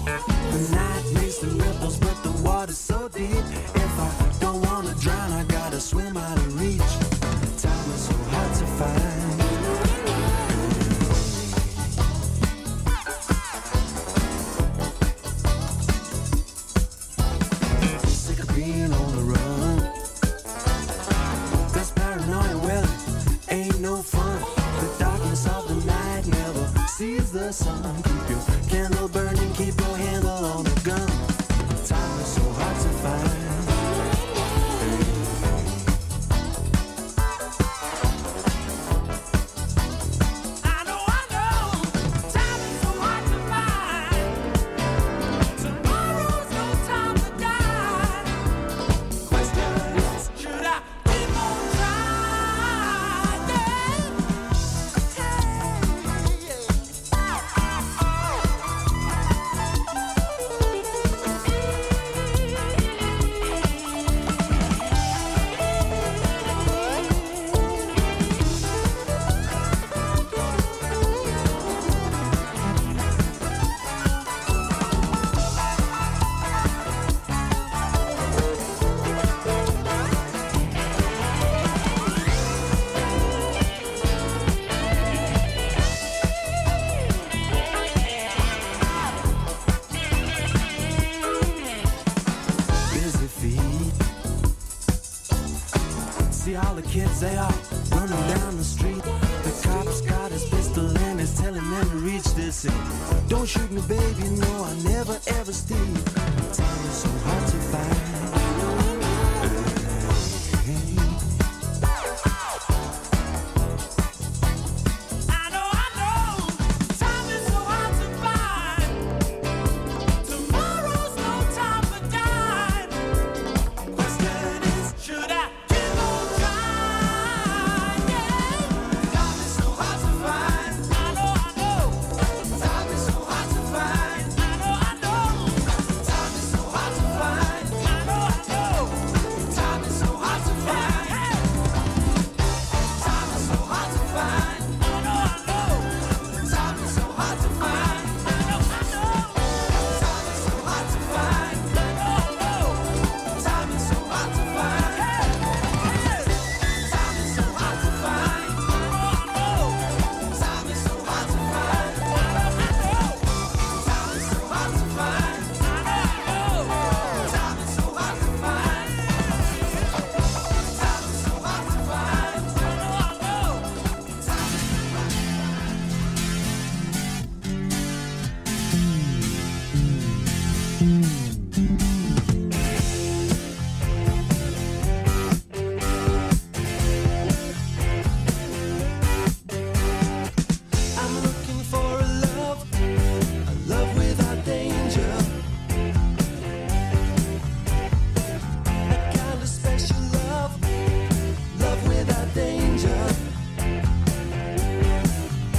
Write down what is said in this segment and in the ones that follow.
The night makes the ripples, but the water's so deep. If I don't wanna drown, I gotta swim out of reach. Time is so hard to find. Sick of being on the run. That's paranoia, well, it ain't no fun. The darkness of the night never sees the sun. Keep your candle burning, keep your handle on the gun. Time is so hard to find. See all the kids, they are running down the street. The cop's got his pistol and is telling them to reach this end. Don't shoot me, baby, no, I never ever steal. Time is so hard to find.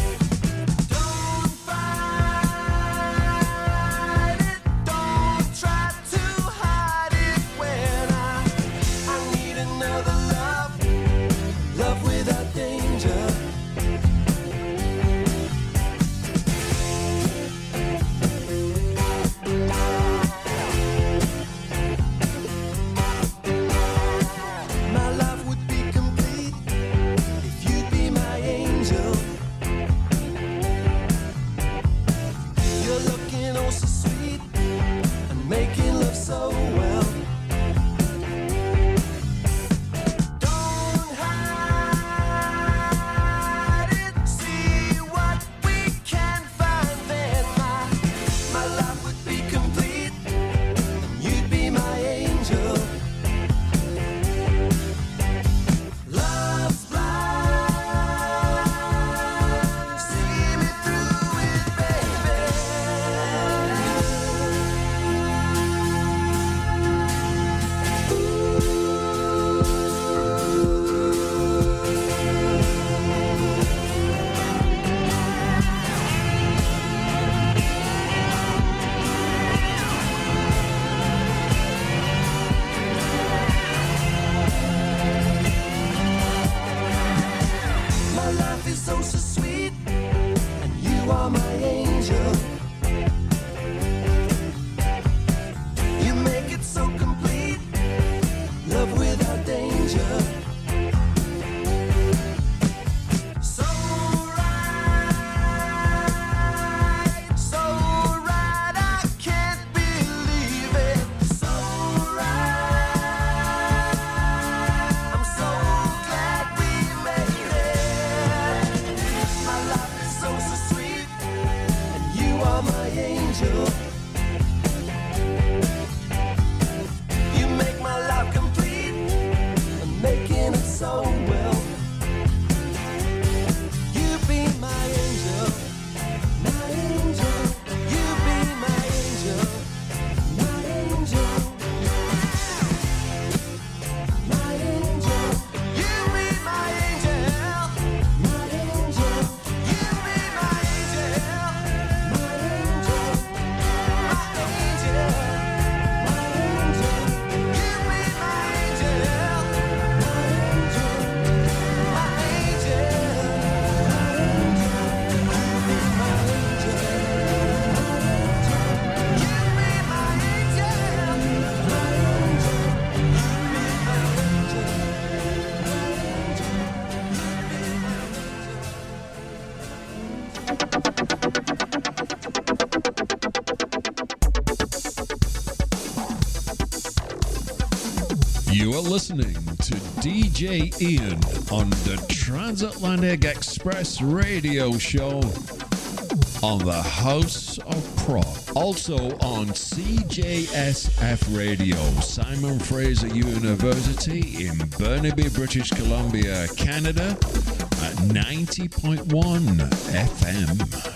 Don't You are listening to DJ Ian on the Transatlantic Express radio show on the House of Prog. Also on CJSF Radio, Simon Fraser University in Burnaby, British Columbia, Canada at 90.1 FM.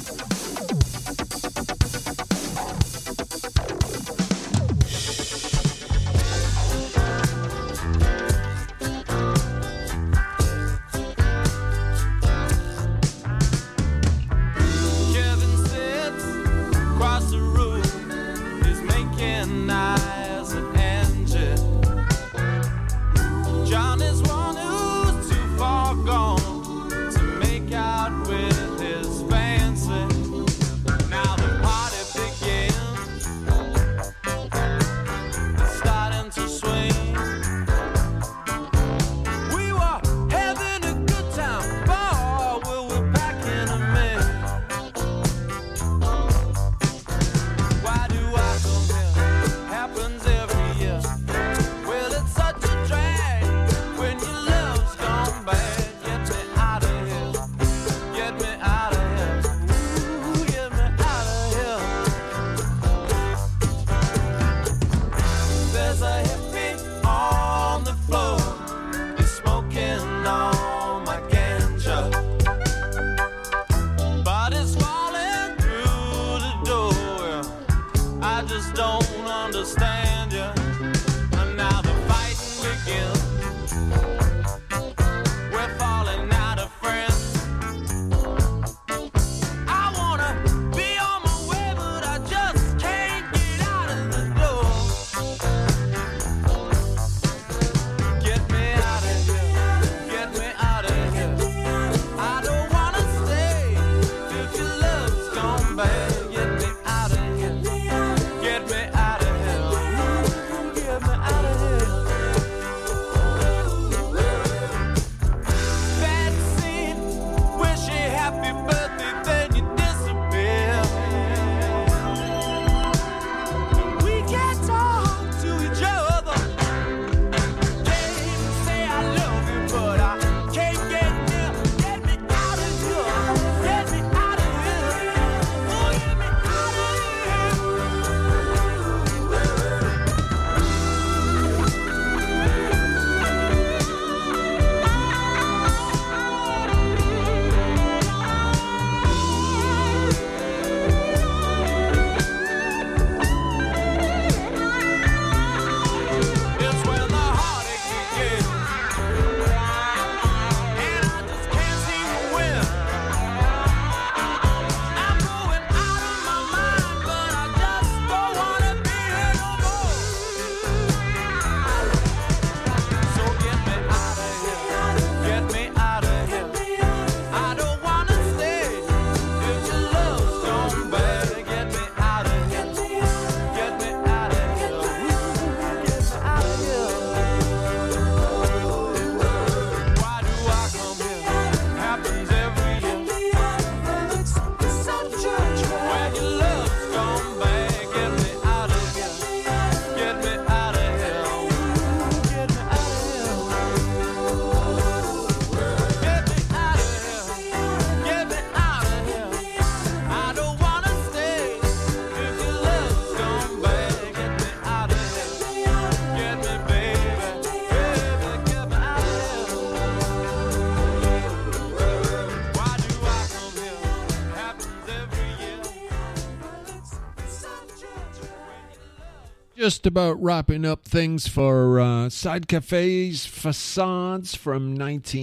Just about wrapping up things for Side Cafe's Facades from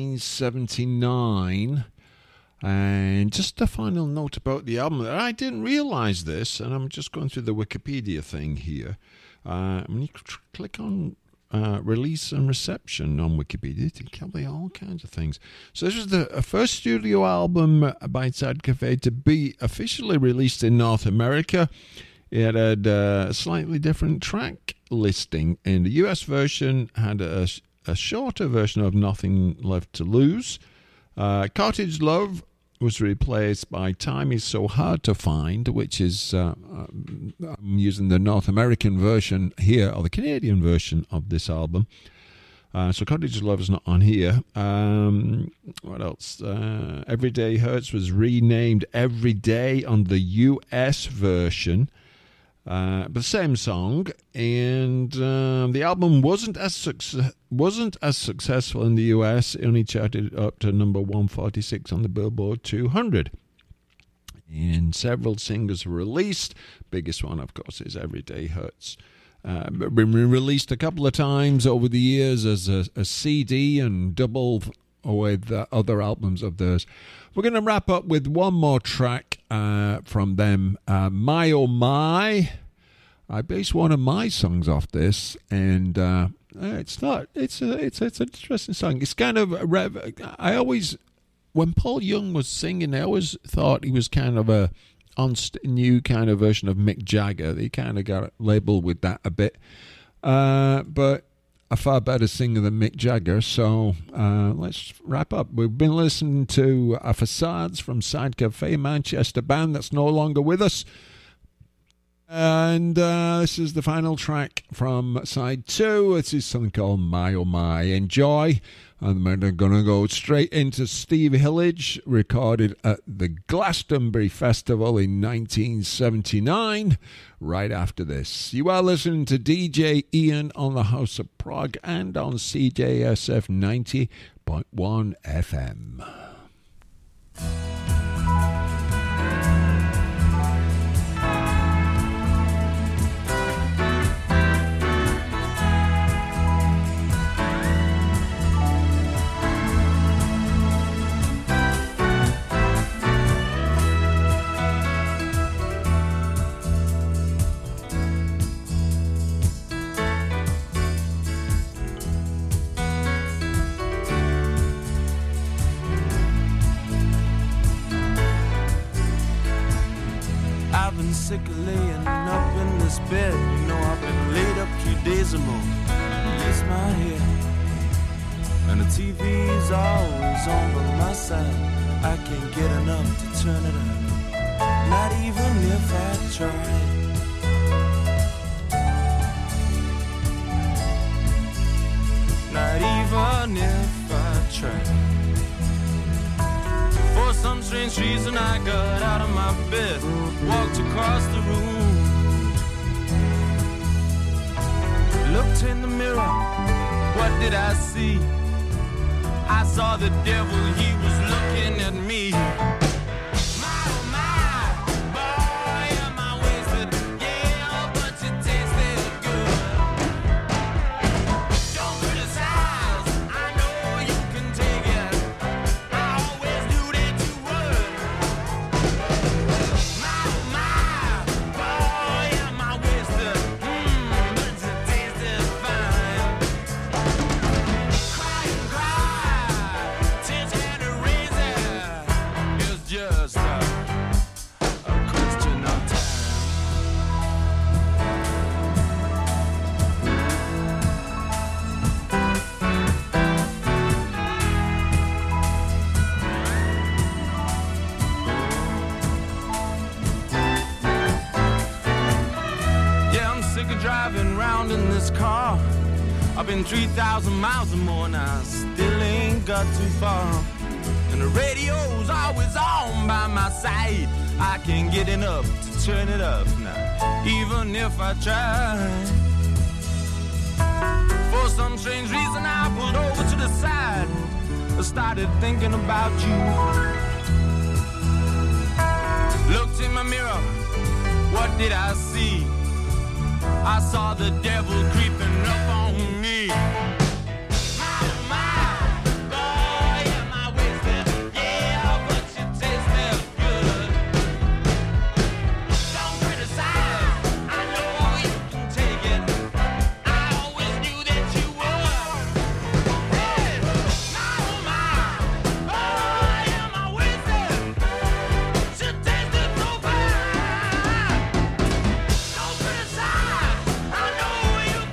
1979. And just a final note about the album. I didn't realize this, and I'm just going through the Wikipedia thing here. When you click on release and reception on Wikipedia, it can be all kinds of things. So this was the first studio album by Side Cafe to be officially released in North America. It had a slightly different track listing, and the US version had a shorter version of Nothing Left to Lose. Cottage Love was replaced by Time Is So Hard to Find, which is, I'm using the North American version here, or the Canadian version of this album. So Cottage Love is not on here. What else? Everyday Hurts was renamed Everyday on the US version. But the same song, and the album wasn't as successful in the US. It only charted up to number 146 on the Billboard 200. And several singles were released. Biggest one, of course, is Everyday Hurts. Been released a couple of times over the years as a CD and double with other albums of theirs. We're going to wrap up with one more track from them. My Oh My. I based one of my songs off this, and it's an interesting song. It's kind of I always, when Paul Young was singing, I always thought he was kind of a new kind of version of Mick Jagger. They kind of got labeled with that a bit, but a far better singer than Mick Jagger. So let's wrap up. We've been listening to Facades from Side Cafe, Manchester band that's no longer with us. And this is the final track from side 2. This is something called My Oh My. Enjoy. And we're going to go straight into Steve Hillage, recorded at the Glastonbury Festival in 1979, right after this. You are listening to DJ Ian on the House of Prog and on CJSF 90.1 FM. Sick of laying up in this bed. You know I've been laid up 2 days or more. It's my head, and the TV's always on by my side. I can't get enough to turn it up, not even if I try. Not even if I try. For some strange reason I got out of my bed, walked across the room, looked in the mirror, what did I see? I saw the devil, he was looking at me. I've been 3,000 miles or more now, still ain't got too far. And the radio's always on by my side. I can't get enough to turn it up now, even if I try. For some strange reason I pulled over to the side. I started thinking about you. Looked in my mirror, what did I see? I saw the devil creeping up on me. You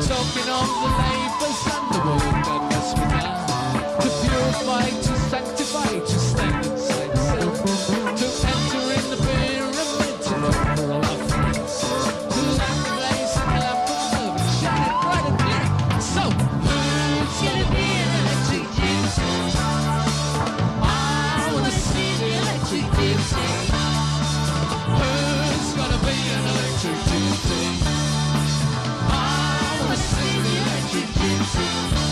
talking of the labours and the work that must be done to purify, to sanctify, to stand inside self, to enter in the pyramid, to look for all our friends, to light the blaze and lamp of love and shine it bright and clear. So, who's gonna be an electric gypsy? I wanna see the electric gypsy. Who's gonna be an electric gypsy? I wanna see the electric gypsy.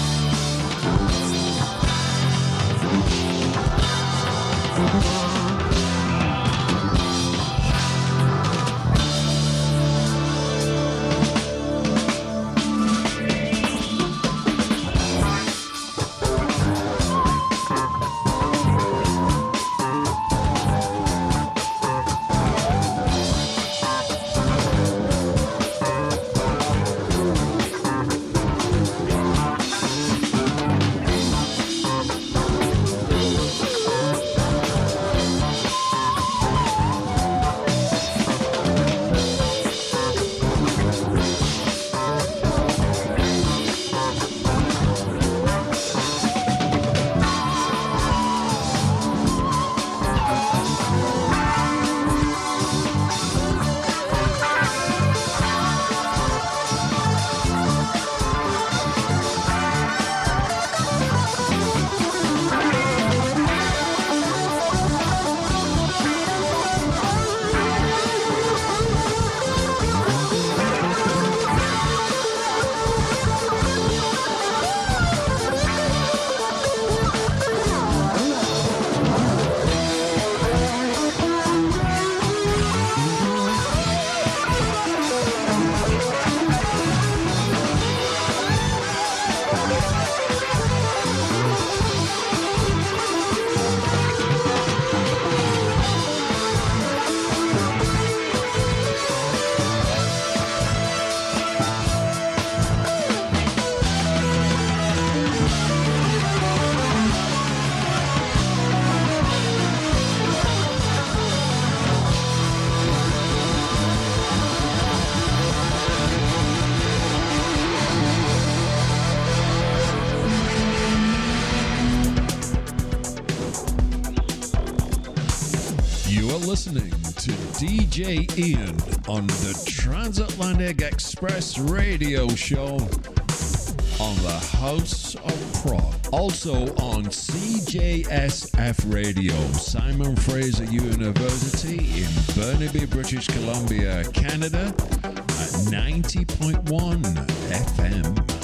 Listening to DJ Ian on the Transatlantic Express radio show on the House of Prog. Also on CJSF Radio, Simon Fraser University in Burnaby, British Columbia, Canada at 90.1 FM.